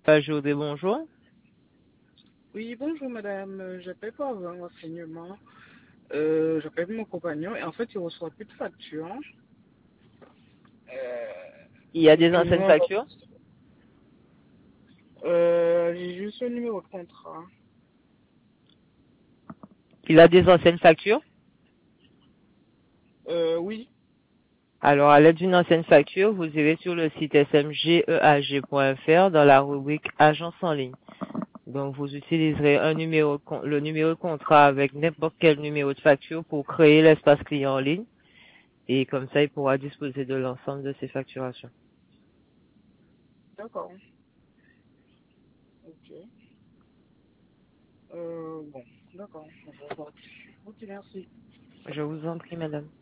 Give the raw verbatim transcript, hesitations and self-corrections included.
Jodé, bonjour. Oui, bonjour madame. Euh, J'appelle pour avoir un renseignement. Euh, J'appelle mon compagnon et en fait il reçoit plus de facture. Euh, Il y a des et nous, anciennes on va- factures? euh, j'ai juste le numéro de contrat. Il a des anciennes factures? Euh, oui, Alors, à l'aide d'une ancienne facture, vous irez sur le site s m g e a g point f r dans la rubrique Agence en ligne. Donc, vous utiliserez un numéro, de con- le numéro de contrat avec n'importe quel numéro de facture pour créer l'espace client en ligne. Et comme ça, il pourra disposer de l'ensemble de ses facturations. d'accord. Ok. Euh, bon, d'accord. On va voir. Ok, merci. Je vous en prie, madame.